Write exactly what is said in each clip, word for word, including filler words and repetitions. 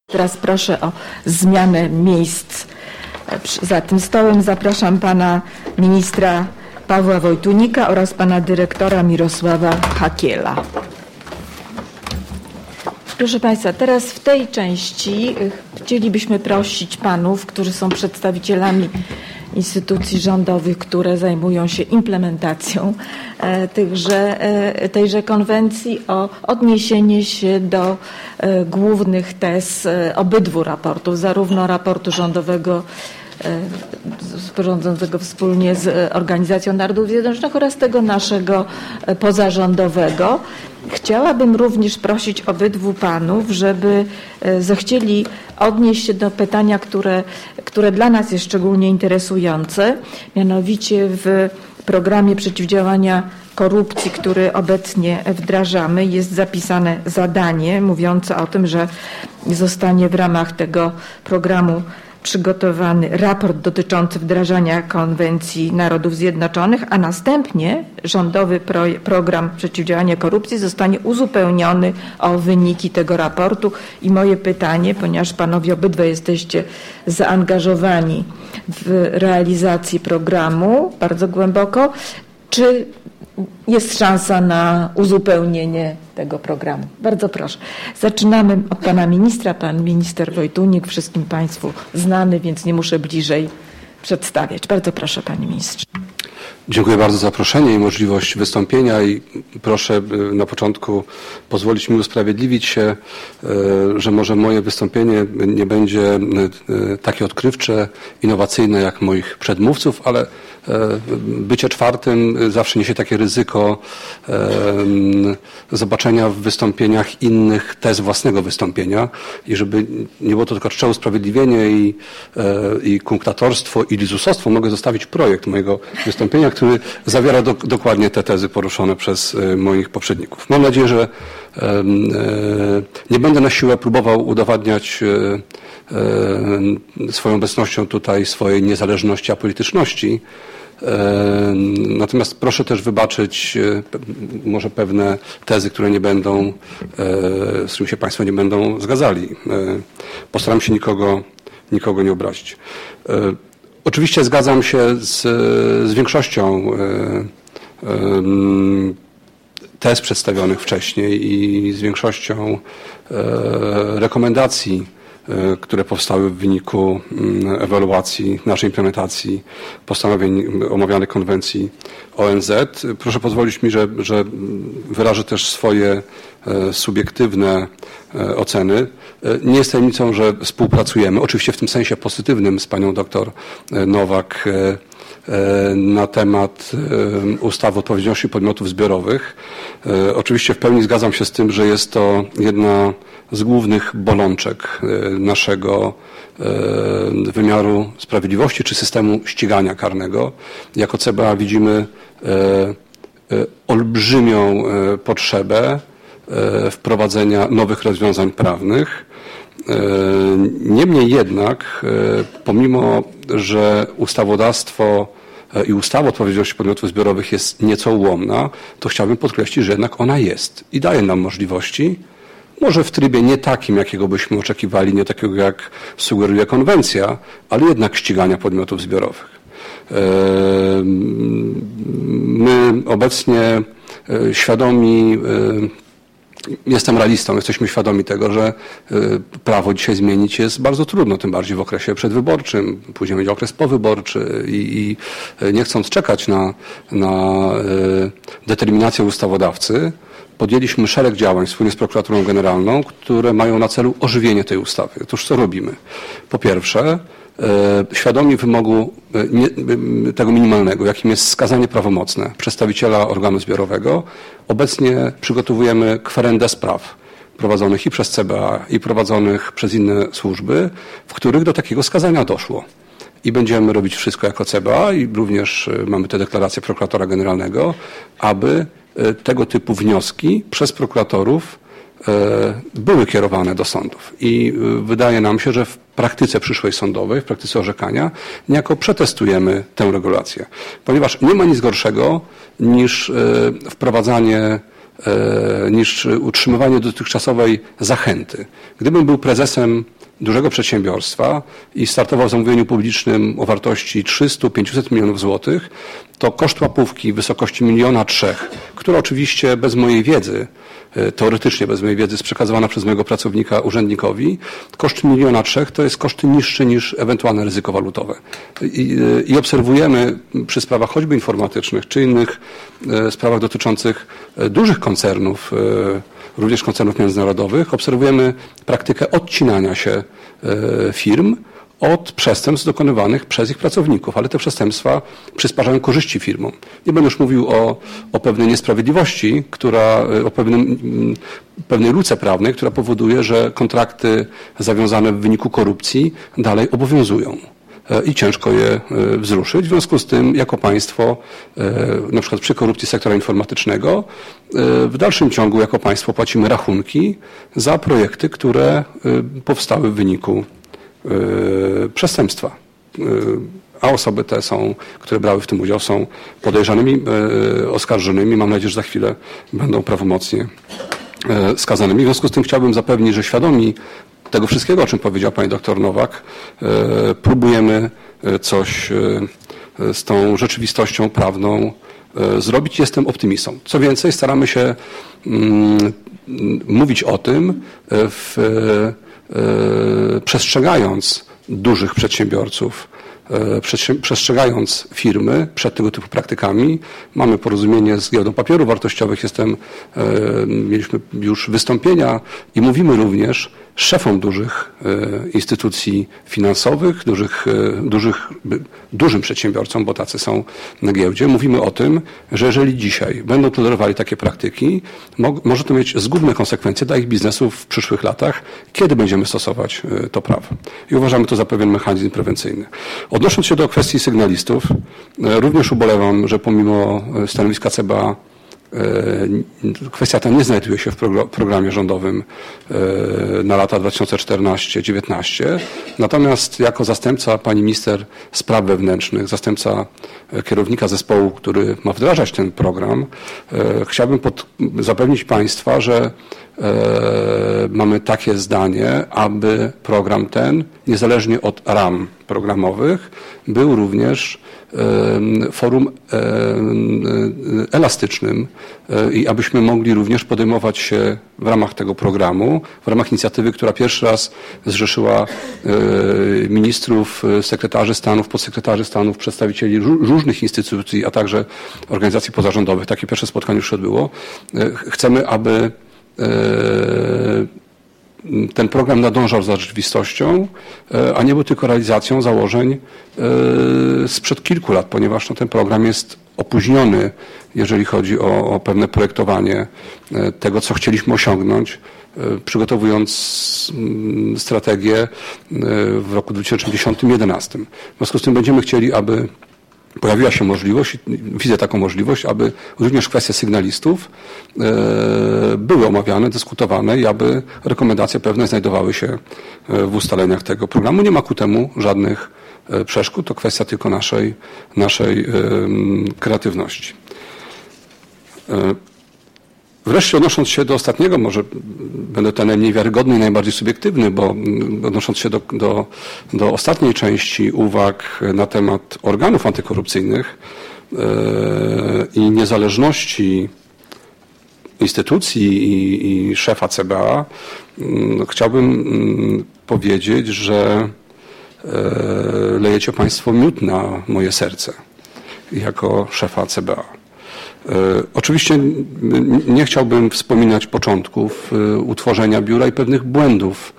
Teraz proszę o zmianę miejsc za tym stołem. Zapraszam pana ministra Pawła Wojtunika oraz pana dyrektora Mirosława Hakiela. Proszę państwa, teraz w tej części chcielibyśmy prosić panów, którzy są przedstawicielami instytucji rządowych, które zajmują się implementacją e, tychże, e, tejże konwencji, o odniesienie się do e, głównych tez e, obydwu raportów, zarówno raportu rządowego e, sporządzonego wspólnie z Organizacją Narodów Zjednoczonych oraz tego naszego e, pozarządowego. Chciałabym również prosić obydwu panów, żeby e, zechcieli odnieść się do pytania, które, które dla nas jest szczególnie interesujące, mianowicie w programie przeciwdziałania korupcji, który obecnie wdrażamy, jest zapisane zadanie mówiące o tym, że zostanie w ramach tego programu przygotowany raport dotyczący wdrażania Konwencji Narodów Zjednoczonych, a następnie rządowy pro, program przeciwdziałania korupcji zostanie uzupełniony o wyniki tego raportu. I moje pytanie, ponieważ panowie obydwaj jesteście zaangażowani w realizację programu bardzo głęboko, czy jest szansa na uzupełnienie tego programu? Bardzo proszę. Zaczynamy od pana ministra. Pan minister Wojtunik, wszystkim państwu znany, więc nie muszę bliżej przedstawiać. Bardzo proszę, panie ministrze. Dziękuję bardzo za zaproszenie i możliwość wystąpienia i proszę na początku pozwolić mi usprawiedliwić się, że może moje wystąpienie nie będzie takie odkrywcze, innowacyjne jak moich przedmówców, ale bycie czwartym zawsze niesie takie ryzyko zobaczenia w wystąpieniach innych tez własnego wystąpienia i żeby nie było to tylko czcze usprawiedliwienie i, i kunktatorstwo i lizusostwo, mogę zostawić projekt mojego wystąpienia, który zawiera do, dokładnie te tezy poruszone przez moich poprzedników. Mam nadzieję, że nie będę na siłę próbował udowadniać swoją obecnością tutaj swojej niezależności apolityczności. Natomiast proszę też wybaczyć może pewne tezy, które nie będą, z którymi się państwo nie będą zgadzali. Postaram się nikogo, nikogo nie obrazić. Oczywiście zgadzam się z, z większością tez przedstawionych wcześniej i z większością rekomendacji, które powstały w wyniku ewaluacji naszej implementacji postanowień omawianych konwencji O N Z. Proszę pozwolić mi, że, że wyrażę też swoje subiektywne oceny. Nie jest tajemnicą, że współpracujemy, oczywiście w tym sensie pozytywnym, z panią doktor Nowak na temat ustawy o odpowiedzialności podmiotów zbiorowych. Oczywiście w pełni zgadzam się z tym, że jest to jedna z głównych bolączek naszego wymiaru sprawiedliwości czy systemu ścigania karnego. Jako C B A widzimy olbrzymią potrzebę wprowadzenia nowych rozwiązań prawnych. Niemniej jednak, pomimo że ustawodawstwo i ustawa o odpowiedzialności podmiotów zbiorowych jest nieco ułomna, to chciałbym podkreślić, że jednak ona jest i daje nam możliwości, może w trybie nie takim, jakiego byśmy oczekiwali, nie takiego jak sugeruje konwencja, ale jednak ścigania podmiotów zbiorowych. My obecnie świadomi, jestem realistą, jesteśmy świadomi tego, że prawo dzisiaj zmienić jest bardzo trudno, tym bardziej w okresie przedwyborczym, później będzie okres powyborczy i, i nie chcąc czekać na, na determinację ustawodawcy, podjęliśmy szereg działań wspólnie z Prokuraturą Generalną, które mają na celu ożywienie tej ustawy. Otóż co robimy? Po pierwsze, świadomi wymogu tego minimalnego, jakim jest skazanie prawomocne przedstawiciela organu zbiorowego, obecnie przygotowujemy kwerendę spraw prowadzonych i przez C B A, i prowadzonych przez inne służby, w których do takiego skazania doszło. I będziemy robić wszystko jako C B A i również mamy tę deklarację prokuratora generalnego, aby tego typu wnioski przez prokuratorów były kierowane do sądów. I wydaje nam się, że w praktyce przyszłej sądowej, w praktyce orzekania, niejako przetestujemy tę regulację. Ponieważ nie ma nic gorszego niż wprowadzanie, niż utrzymywanie dotychczasowej zachęty. Gdybym był prezesem dużego przedsiębiorstwa i startował w zamówieniu publicznym o wartości trzysta do pięciuset milionów złotych, to koszt łapówki w wysokości miliona trzech, która oczywiście bez mojej wiedzy, teoretycznie bez mojej wiedzy jest przekazywana przez mojego pracownika urzędnikowi, koszt miliona trzech to jest koszty niższe niż ewentualne ryzyko walutowe. I, i obserwujemy przy sprawach choćby informatycznych czy innych sprawach dotyczących dużych koncernów, również koncernów międzynarodowych, obserwujemy praktykę odcinania się firm od przestępstw dokonywanych przez ich pracowników, ale te przestępstwa przysparzają korzyści firmom. Nie będę już mówił o, o pewnej niesprawiedliwości, która, o pewnym, pewnej luce prawnej, która powoduje, że kontrakty zawiązane w wyniku korupcji dalej obowiązują i ciężko je wzruszyć. W związku z tym jako państwo, na przykład przy korupcji sektora informatycznego, w dalszym ciągu jako państwo płacimy rachunki za projekty, które powstały w wyniku przestępstwa. A osoby te są, które brały w tym udział, są podejrzanymi, oskarżonymi. Mam nadzieję, że za chwilę będą prawomocnie skazanymi. W związku z tym chciałbym zapewnić, że świadomi tego wszystkiego, o czym powiedział pani doktor Nowak, próbujemy coś z tą rzeczywistością prawną zrobić. Jestem optymistą. Co więcej, staramy się mówić o tym w przestrzegając dużych przedsiębiorców, przestrzegając firmy przed tego typu praktykami. Mamy porozumienie z Giełdą Papierów Wartościowych, jestem, mieliśmy już wystąpienia i mówimy również szefom dużych instytucji finansowych, dużych, dużych, dużym przedsiębiorcom, bo tacy są na giełdzie. Mówimy o tym, że jeżeli dzisiaj będą tolerowali takie praktyki, może to mieć zgubne konsekwencje dla ich biznesów w przyszłych latach, kiedy będziemy stosować to prawo. I uważamy to za pewien mechanizm prewencyjny. Odnosząc się do kwestii sygnalistów, również ubolewam, że pomimo stanowiska C B A kwestia ta nie znajduje się w programie rządowym na lata dwa tysiące czternasty do dwa tysiące dziewiętnastego. Natomiast jako zastępca pani minister spraw wewnętrznych, zastępca kierownika zespołu, który ma wdrażać ten program, chciałbym pod, zapewnić państwa, że mamy takie zdanie, aby program ten, niezależnie od ram programowych, był również forum elastycznym i abyśmy mogli również podejmować się w ramach tego programu, w ramach inicjatywy, która pierwszy raz zrzeszyła ministrów, sekretarzy stanów, podsekretarzy stanów, przedstawicieli różnych instytucji, a także organizacji pozarządowych. Takie pierwsze spotkanie już się odbyło. Chcemy, aby ten program nadążał za rzeczywistością, a nie był tylko realizacją założeń sprzed kilku lat, ponieważ no, ten program jest opóźniony, jeżeli chodzi o, o pewne projektowanie tego, co chcieliśmy osiągnąć, przygotowując strategię w roku dwa tysiące dziesiątym do dwa tysiące jedenastego. W związku z tym będziemy chcieli, aby pojawiła się możliwość, widzę taką możliwość, aby również kwestie sygnalistów były omawiane, dyskutowane i aby rekomendacje pewne znajdowały się w ustaleniach tego programu. Nie ma ku temu żadnych przeszkód, to kwestia tylko naszej, naszej kreatywności. Wreszcie odnosząc się do ostatniego, może będę ten najmniej wiarygodny i najbardziej subiektywny, bo odnosząc się do, do, do ostatniej części uwag na temat organów antykorupcyjnych yy, i niezależności instytucji i, i szefa C B A, yy, chciałbym yy, powiedzieć, że yy, lejecie państwo miód na moje serce jako szefa C B A. Oczywiście nie chciałbym wspominać początków utworzenia biura i pewnych błędów,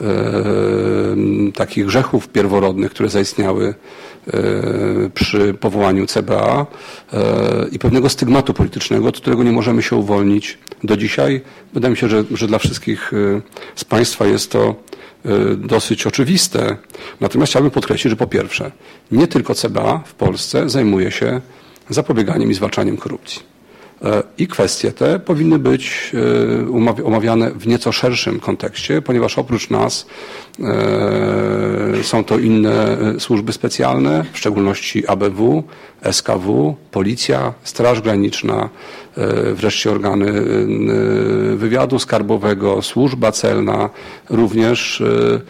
takich grzechów pierworodnych, które zaistniały przy powołaniu C B A i pewnego stygmatu politycznego, od którego nie możemy się uwolnić do dzisiaj. Wydaje mi się, że, że dla wszystkich z państwa jest to dosyć oczywiste. Natomiast chciałbym podkreślić, że po pierwsze, nie tylko C B A w Polsce zajmuje się zapobieganiem i zwalczaniem korupcji. I kwestie te powinny być omawiane w nieco szerszym kontekście, ponieważ oprócz nas są to inne służby specjalne, w szczególności A B W, S K W, Policja, Straż Graniczna, wreszcie organy wywiadu skarbowego, służba celna, również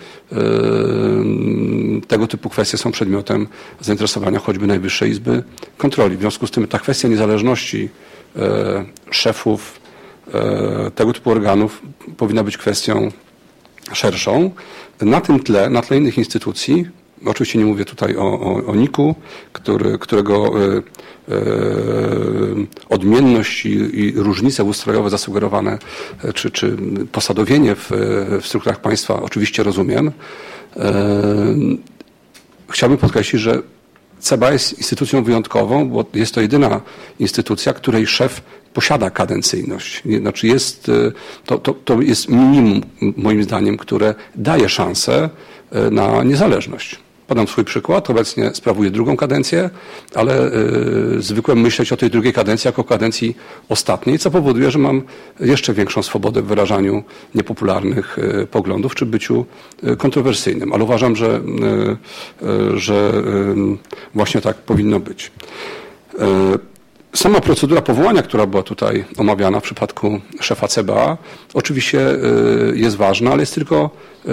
tego typu kwestie są przedmiotem zainteresowania choćby Najwyższej Izby Kontroli. W związku z tym ta kwestia niezależności szefów tego typu organów powinna być kwestią szerszą. Na tym tle, na tle innych instytucji, oczywiście nie mówię tutaj o, o, o N I K-u, który, którego e, e, odmienność i, i różnice ustrojowe zasugerowane, czy, czy posadowienie w, w strukturach państwa oczywiście rozumiem. E, chciałbym podkreślić, że C B A jest instytucją wyjątkową, bo jest to jedyna instytucja, której szef posiada kadencyjność. Znaczy jest, to, to, to jest minimum, moim zdaniem, które daje szansę na niezależność. Podam swój przykład. Obecnie sprawuję drugą kadencję, ale y, zwykłem myśleć o tej drugiej kadencji jako kadencji ostatniej, co powoduje, że mam jeszcze większą swobodę w wyrażaniu niepopularnych y, poglądów czy byciu y, kontrowersyjnym. Ale uważam, że, y, y, że y, właśnie tak powinno być. Y, Sama procedura powołania, która była tutaj omawiana w przypadku szefa C B A, oczywiście jest ważna, ale jest tylko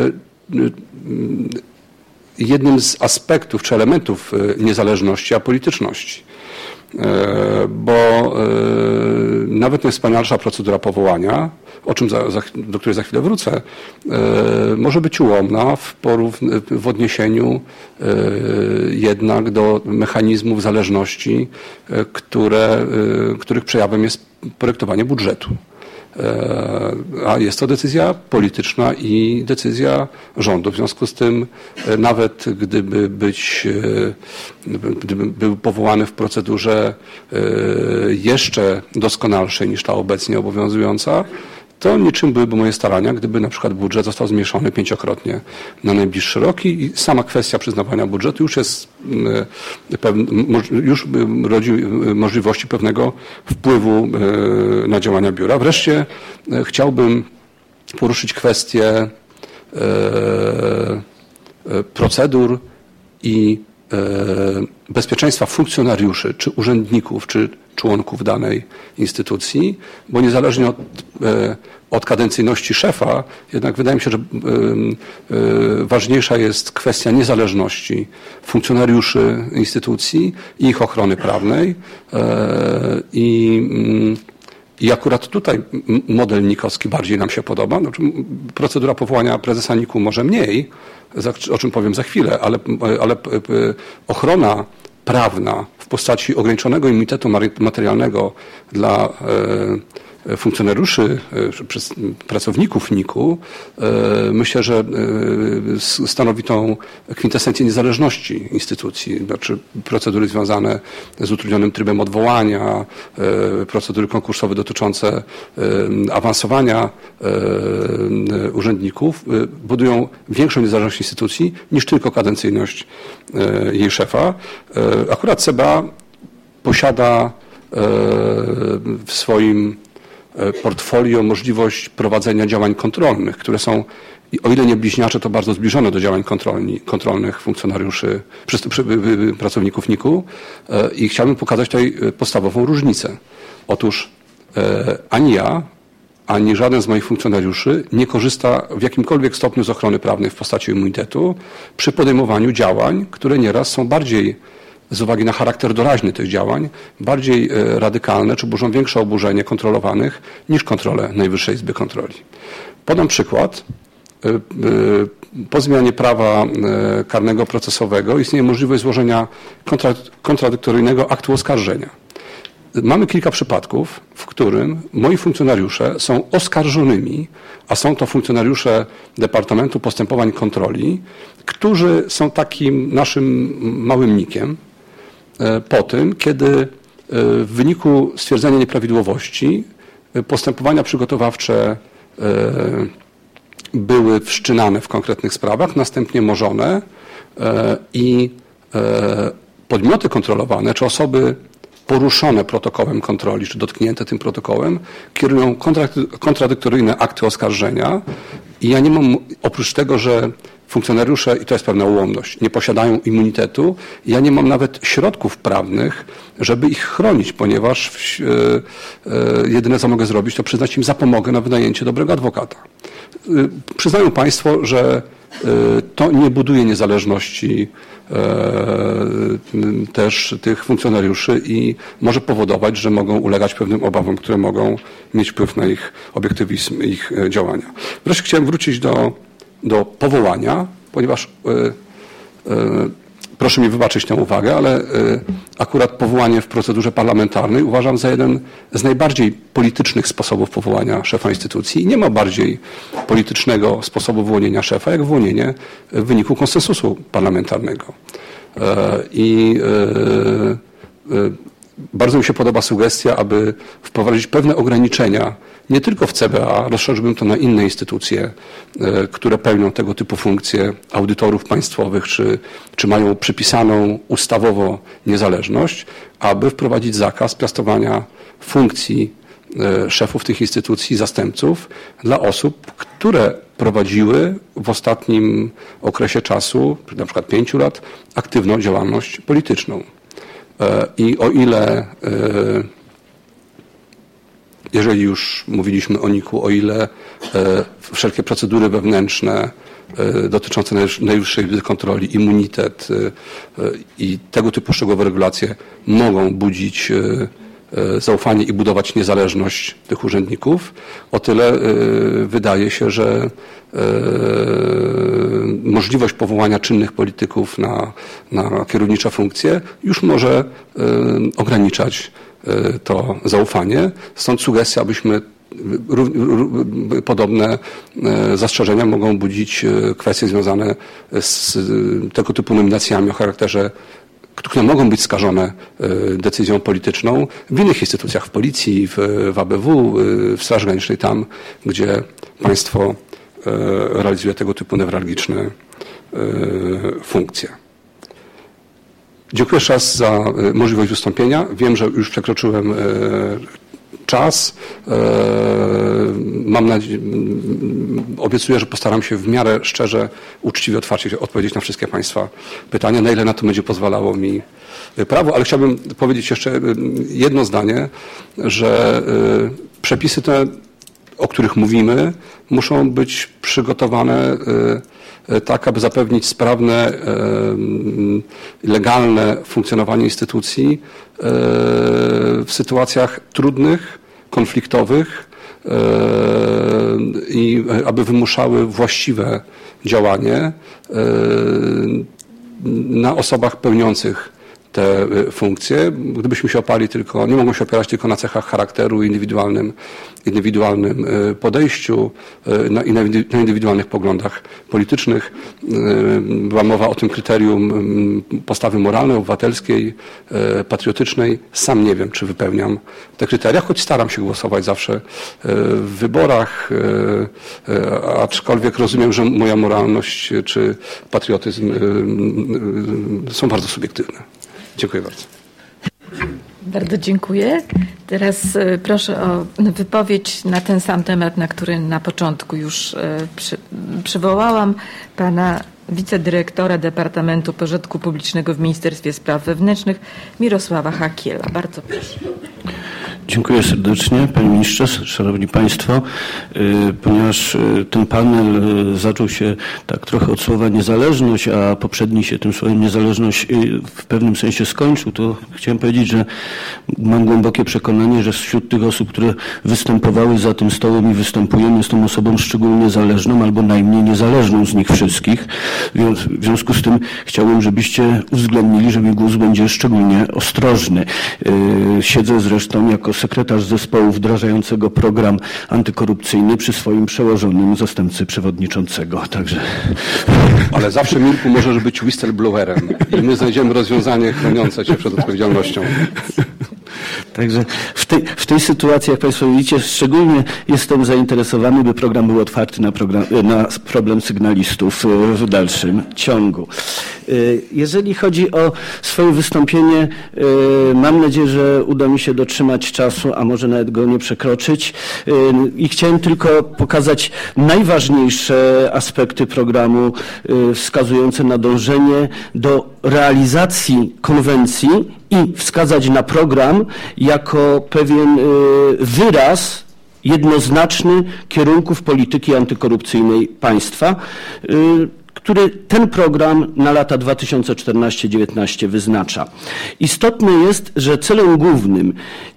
jednym z aspektów czy elementów niezależności apolityczności. Bo nawet najwspanialsza procedura powołania, o czym za, za, do której za chwilę wrócę, może być ułomna w, porówn- w odniesieniu jednak do mechanizmów zależności, które, których przejawem jest projektowanie budżetu. A jest to decyzja polityczna i decyzja rządu. W związku z tym nawet gdyby być, gdyby był powołany w procedurze jeszcze doskonalszej niż ta obecnie obowiązująca, to niczym byłyby moje starania, gdyby na przykład budżet został zmniejszony pięciokrotnie na najbliższy rok i sama kwestia przyznawania budżetu już jest, już rodzi możliwości pewnego wpływu na działania biura. Wreszcie chciałbym poruszyć kwestię procedur i bezpieczeństwa funkcjonariuszy, czy urzędników, czy członków danej instytucji, bo niezależnie od, od kadencyjności szefa, jednak wydaje mi się, że ważniejsza jest kwestia niezależności funkcjonariuszy instytucji i ich ochrony prawnej. I, i akurat tutaj model nikowski bardziej nam się podoba. Znaczy, procedura powołania prezesa N I K-u może mniej, o czym powiem za chwilę, ale, ale ochrona prawna w postaci ograniczonego immunitetu materialnego dla funkcjonariuszy, pracowników N I K-u, myślę, że stanowi tą kwintesencję niezależności instytucji. Znaczy procedury związane z utrudnionym trybem odwołania, procedury konkursowe dotyczące awansowania urzędników budują większą niezależność instytucji niż tylko kadencyjność jej szefa. Akurat C B A posiada w swoim portfolio możliwość prowadzenia działań kontrolnych, które są, o ile nie bliźniacze, to bardzo zbliżone do działań kontrolni, kontrolnych funkcjonariuszy, przy, przy, pracowników N I K-u i chciałbym pokazać tutaj podstawową różnicę. Otóż ani ja, ani żaden z moich funkcjonariuszy nie korzysta w jakimkolwiek stopniu z ochrony prawnej w postaci immunitetu przy podejmowaniu działań, które nieraz są bardziej, z uwagi na charakter doraźny tych działań, bardziej radykalne, czy burzą większe oburzenie kontrolowanych niż kontrole Najwyższej Izby Kontroli. Podam przykład. Po zmianie prawa karnego procesowego istnieje możliwość złożenia kontradyktoryjnego aktu oskarżenia. Mamy kilka przypadków, w którym moi funkcjonariusze są oskarżonymi, a są to funkcjonariusze Departamentu Postępowań Kontroli, którzy są takim naszym małym nikiem po tym, kiedy w wyniku stwierdzenia nieprawidłowości postępowania przygotowawcze były wszczynane w konkretnych sprawach, następnie morzone i podmioty kontrolowane, czy osoby poruszone protokołem kontroli, czy dotknięte tym protokołem, kierują kontradyktoryjne akty oskarżenia i ja nie mam, oprócz tego, że funkcjonariusze, i to jest pewna ułomność, nie posiadają immunitetu, ja nie mam nawet środków prawnych, żeby ich chronić, ponieważ w, e, e, jedyne co mogę zrobić, to przyznać im zapomogę na wynajęcie dobrego adwokata. E, przyznają Państwo, że e, to nie buduje niezależności też tych funkcjonariuszy i może powodować, że mogą ulegać pewnym obawom, które mogą mieć wpływ na ich obiektywizm, ich działania. Wreszcie chciałem wrócić do, do powołania, ponieważ y, y, proszę mi wybaczyć tę uwagę, ale y, akurat powołanie w procedurze parlamentarnej uważam za jeden z najbardziej politycznych sposobów powołania szefa instytucji i nie ma bardziej politycznego sposobu wyłonienia szefa, jak wyłonienie w wyniku konsensusu parlamentarnego. Y, I y, y, bardzo mi się podoba sugestia, aby wprowadzić pewne ograniczenia, nie tylko w C B A, rozszerzyłbym to na inne instytucje, które pełnią tego typu funkcje audytorów państwowych, czy, czy mają przypisaną ustawowo niezależność, aby wprowadzić zakaz piastowania funkcji szefów tych instytucji, zastępców dla osób, które prowadziły w ostatnim okresie czasu, na przykład pięciu lat, aktywną działalność polityczną. I o ile, jeżeli już mówiliśmy o niku, o ile wszelkie procedury wewnętrzne dotyczące Najwyższej Izby Kontroli, immunitet i tego typu szczegółowe regulacje mogą budzić zaufanie i budować niezależność tych urzędników, o tyle wydaje się, że możliwość powołania czynnych polityków na, na kierownicze funkcje już może ograniczać to zaufanie. Stąd sugestia, abyśmy podobne zastrzeżenia mogą budzić kwestie związane z tego typu nominacjami o charakterze, które mogą być skażone decyzją polityczną w innych instytucjach, w policji, w, w A B W, w Straży Granicznej, tam, gdzie państwo realizuje tego typu newralgiczne funkcje. Dziękuję jeszcze raz za możliwość wystąpienia. Wiem, że już przekroczyłem czas. Mam nadzieję, obiecuję, że postaram się w miarę szczerze, uczciwie, otwarcie odpowiedzieć na wszystkie Państwa pytania, na ile na to będzie pozwalało mi prawo, ale chciałbym powiedzieć jeszcze jedno zdanie, że przepisy te, o których mówimy, muszą być przygotowane tak, aby zapewnić sprawne, legalne funkcjonowanie instytucji w sytuacjach trudnych, konfliktowych i aby wymuszały właściwe działanie na osobach pełniących te funkcje. Gdybyśmy się oparli tylko, nie mogą się opierać tylko na cechach charakteru i indywidualnym, indywidualnym podejściu na, i na indywidualnych poglądach politycznych. Była mowa o tym kryterium postawy moralnej, obywatelskiej, patriotycznej. Sam nie wiem, czy wypełniam te kryteria, choć staram się głosować zawsze w wyborach, aczkolwiek rozumiem, że moja moralność czy patriotyzm są bardzo subiektywne. Dziękuję bardzo. Bardzo dziękuję. Teraz proszę o wypowiedź na ten sam temat, na który na początku już przy, przywołałam, pana wicedyrektora Departamentu Pożytku Publicznego w Ministerstwie Spraw Wewnętrznych Mirosława Hakiela. Bardzo proszę. Dziękuję serdecznie, panie ministrze, szanowni państwo. Ponieważ ten panel zaczął się tak trochę od słowa niezależność, a poprzedni się tym słowem niezależność w pewnym sensie skończył, to chciałem powiedzieć, że mam głębokie przekonanie, że wśród tych osób, które występowały za tym stołem i występują, jestem osobą szczególnie zależną albo najmniej niezależną z nich wszystkich. W związku z tym chciałbym, żebyście uwzględnili, że mój głos będzie szczególnie ostrożny. Siedzę zresztą jako sekretarz zespołu wdrażającego program antykorupcyjny przy swoim przełożonym zastępcy przewodniczącego. Także... Ale zawsze, Mirku, możesz być whistleblowerem i my znajdziemy rozwiązanie chroniące cię przed odpowiedzialnością. Także w tej, w tej sytuacji, jak państwo widzicie, szczególnie jestem zainteresowany, by program był otwarty na, program, na problem sygnalistów w dalszym ciągu. Jeżeli chodzi o swoje wystąpienie, mam nadzieję, że uda mi się dotrzymać czasu, a może nawet go nie przekroczyć. I chciałem tylko pokazać najważniejsze aspekty programu wskazujące na dążenie do realizacji konwencji i wskazać na program jako pewien wyraz jednoznaczny kierunków polityki antykorupcyjnej państwa, który ten program na lata dwa tysiące czternaście do dwa tysiące dziewiętnaście wyznacza. Istotne jest, że celem głównym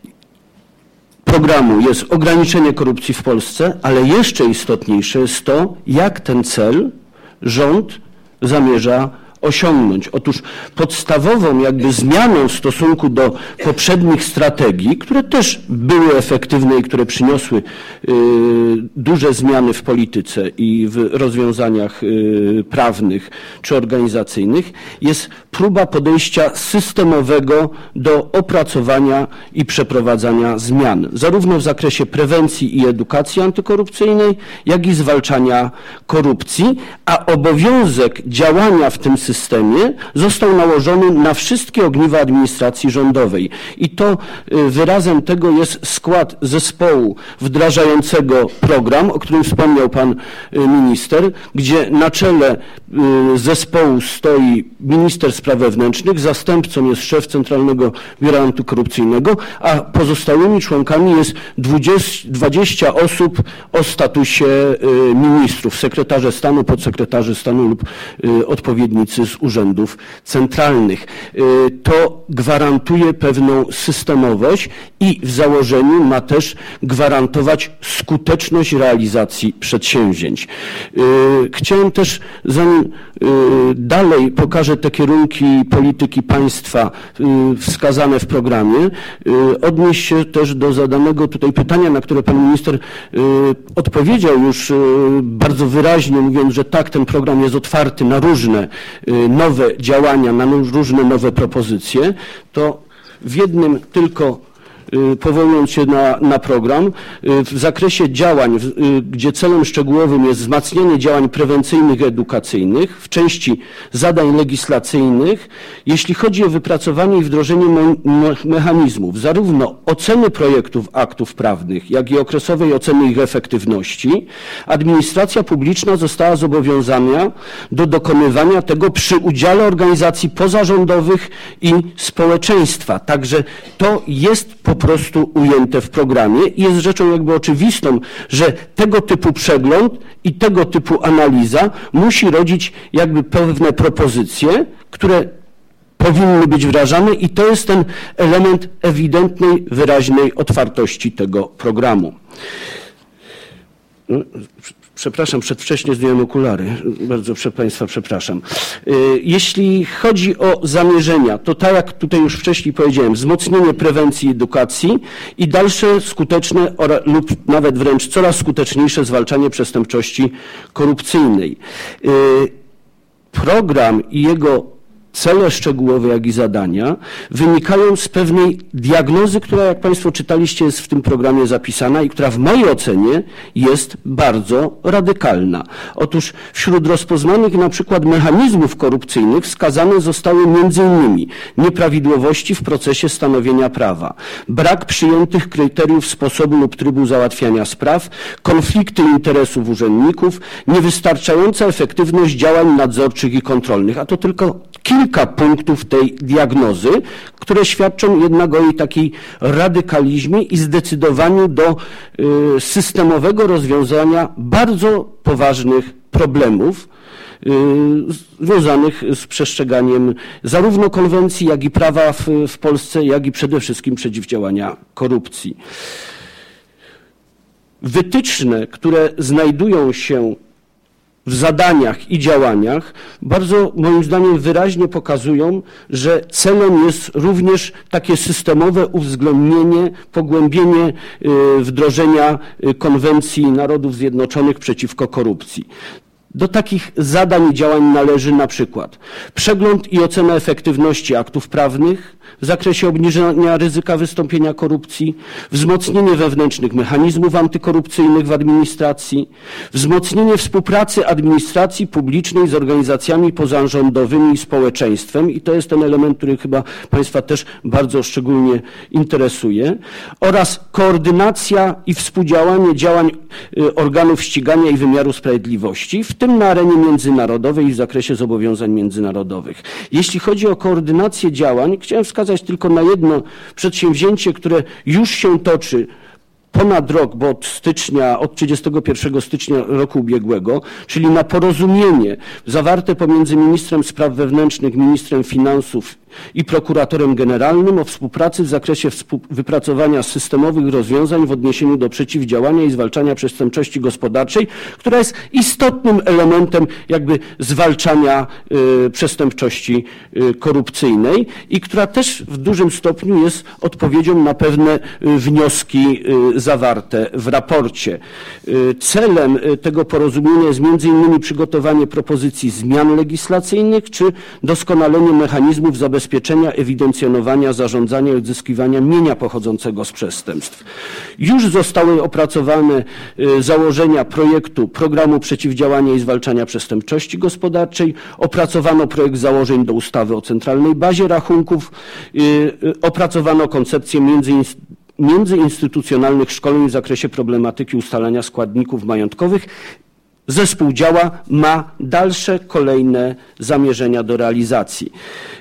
programu jest ograniczenie korupcji w Polsce, ale jeszcze istotniejsze jest to, jak ten cel rząd zamierza osiągnąć. Otóż podstawową jakby zmianą w stosunku do poprzednich strategii, które też były efektywne i które przyniosły y, duże zmiany w polityce i w rozwiązaniach y, prawnych czy organizacyjnych, jest próba podejścia systemowego do opracowania i przeprowadzania zmian, zarówno w zakresie prewencji i edukacji antykorupcyjnej, jak i zwalczania korupcji, a obowiązek działania w tym systemie systemie został nałożony na wszystkie ogniwa administracji rządowej. I to wyrazem tego jest skład zespołu wdrażającego program, o którym wspomniał pan minister, gdzie na czele zespołu stoi minister spraw wewnętrznych, zastępcą jest szef Centralnego Biura Antykorupcyjnego, a pozostałymi członkami jest dwadzieścia osób o statusie ministrów, sekretarze stanu, podsekretarze stanu lub odpowiednicy z urzędów centralnych. To gwarantuje pewną systemowość i w założeniu ma też gwarantować skuteczność realizacji przedsięwzięć. Chciałem też, zanim dalej pokażę te kierunki polityki państwa wskazane w programie, odnieść się też do zadanego tutaj pytania, na które pan minister odpowiedział już bardzo wyraźnie, mówiąc, że tak, ten program jest otwarty na różne nowe działania, na różne nowe propozycje. To w jednym tylko, powołując się na, na program, w zakresie działań, gdzie celem szczegółowym jest wzmacnianie działań prewencyjnych i edukacyjnych, w części zadań legislacyjnych, jeśli chodzi o wypracowanie i wdrożenie me mechanizmów, zarówno oceny projektów aktów prawnych, jak i okresowej oceny ich efektywności, administracja publiczna została zobowiązana do dokonywania tego przy udziale organizacji pozarządowych i społeczeństwa. Także to jest po prostu ujęte w programie i jest rzeczą jakby oczywistą, że tego typu przegląd i tego typu analiza musi rodzić jakby pewne propozycje, które powinny być wdrażane i to jest ten element ewidentnej, wyraźnej otwartości tego programu. Przepraszam, przedwcześnie zdjąłem okulary. Bardzo przed Państwa przepraszam. Jeśli chodzi o zamierzenia, to tak jak tutaj już wcześniej powiedziałem, wzmocnienie prewencji i edukacji i dalsze skuteczne lub nawet wręcz coraz skuteczniejsze zwalczanie przestępczości korupcyjnej. Program i jego cele szczegółowe, jak i zadania wynikają z pewnej diagnozy, która, jak Państwo czytaliście, jest w tym programie zapisana i która w mojej ocenie jest bardzo radykalna. Otóż wśród rozpoznanych na przykład mechanizmów korupcyjnych wskazane zostały między innymi nieprawidłowości w procesie stanowienia prawa, brak przyjętych kryteriów sposobu lub trybu załatwiania spraw, konflikty interesów urzędników, niewystarczająca efektywność działań nadzorczych i kontrolnych, a to tylko kilka punktów tej diagnozy, które świadczą jednak o jej takiej radykalizmie i zdecydowaniu do y, systemowego rozwiązania bardzo poważnych problemów y, związanych z przestrzeganiem zarówno konwencji, jak i prawa w, w Polsce, jak i przede wszystkim przeciwdziałania korupcji. Wytyczne, które znajdują się w zadaniach i działaniach bardzo moim zdaniem wyraźnie pokazują, że celem jest również takie systemowe uwzględnienie, pogłębienie wdrożenia Konwencji Narodów Zjednoczonych przeciwko korupcji. Do takich zadań i działań należy na przykład przegląd i ocena efektywności aktów prawnych, w zakresie obniżenia ryzyka wystąpienia korupcji, wzmocnienie wewnętrznych mechanizmów antykorupcyjnych w administracji, wzmocnienie współpracy administracji publicznej z organizacjami pozarządowymi i społeczeństwem, i to jest ten element, który chyba Państwa też bardzo szczególnie interesuje, oraz koordynacja i współdziałanie działań organów ścigania i wymiaru sprawiedliwości, w tym na arenie międzynarodowej i w zakresie zobowiązań międzynarodowych. Jeśli chodzi o koordynację działań, chciałem wskazać tylko na jedno przedsięwzięcie, które już się toczy ponad rok, bo od stycznia, od trzydziestego pierwszego stycznia roku ubiegłego, czyli na porozumienie zawarte pomiędzy ministrem spraw wewnętrznych, ministrem finansów i prokuratorem generalnym o współpracy w zakresie wypracowania systemowych rozwiązań w odniesieniu do przeciwdziałania i zwalczania przestępczości gospodarczej, która jest istotnym elementem jakby zwalczania y, przestępczości y, korupcyjnej i która też w dużym stopniu jest odpowiedzią na pewne y, wnioski y, zawarte w raporcie. Y, celem y, tego porozumienia jest między innymi przygotowanie propozycji zmian legislacyjnych czy doskonalenie mechanizmów zabezpieczenia zabezpieczenia, ewidencjonowania, zarządzania i odzyskiwania mienia pochodzącego z przestępstw. Już zostały opracowane założenia projektu programu przeciwdziałania i zwalczania przestępczości gospodarczej, opracowano projekt założeń do ustawy o centralnej bazie rachunków, opracowano koncepcję międzyinstytucjonalną międzyinstytucjonalnych szkoleń w zakresie problematyki ustalania składników majątkowych. Zespół działa, ma dalsze, kolejne zamierzenia do realizacji.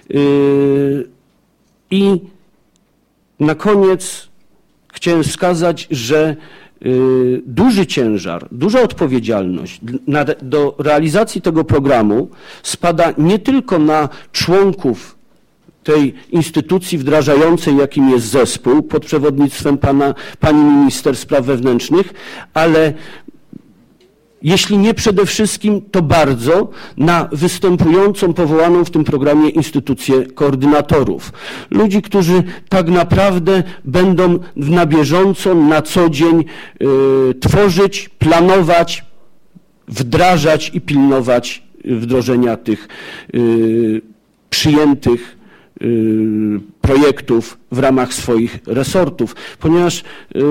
I na koniec chciałem wskazać, że duży ciężar, duża odpowiedzialność do realizacji tego programu spada nie tylko na członków tej instytucji wdrażającej, jakim jest zespół pod przewodnictwem pana, pani minister spraw wewnętrznych, ale jeśli nie przede wszystkim, to bardzo na występującą, powołaną w tym programie instytucję koordynatorów. Ludzi, którzy tak naprawdę będą na bieżąco, na co dzień y, tworzyć, planować, wdrażać i pilnować wdrożenia tych y, przyjętych projektów w ramach swoich resortów, ponieważ yy,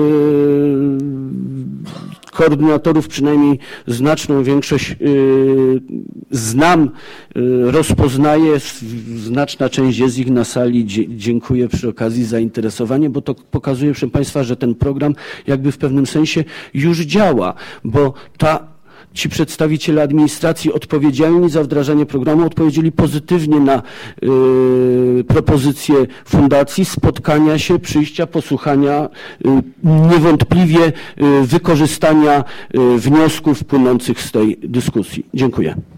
koordynatorów przynajmniej znaczną większość yy, znam, yy, rozpoznaję, znaczna część jest ich na sali. Dziękuję przy okazji za zainteresowanie, bo to pokazuje, proszę Państwa, że ten program jakby w pewnym sensie już działa, bo ta Ci przedstawiciele administracji odpowiedzialni za wdrażanie programu odpowiedzieli pozytywnie na y, propozycje fundacji, spotkania się, przyjścia, posłuchania, y, niewątpliwie y, wykorzystania y, wniosków płynących z tej dyskusji. Dziękuję.